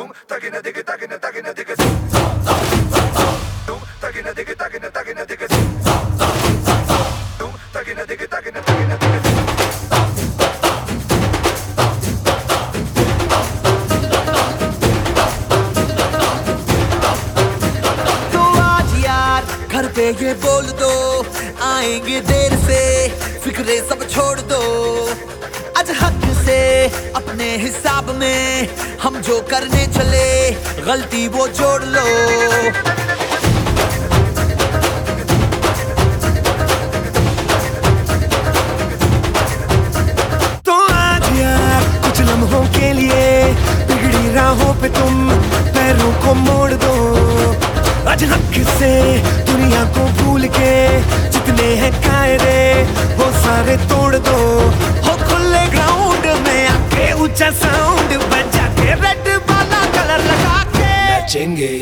घर पे ये बोल दो आएंगे देर से, फिक्रे सब छोड़ दो। आज हक से अपने हिसाब में हम जो करने चले, गलती वो जोड़ लो। तो आज यार कुछ लम्हों के लिए बिगड़ी राहों पे तुम पैरों को मोड़ दो। आज हक से दुनिया को भूल के जितने हैं कायदे वो सारे तोड़ दो। हो खुले ग्राउंड में आके ऊंचा साउंड बजा के रेड वाला कलर लगा के नाचेंगे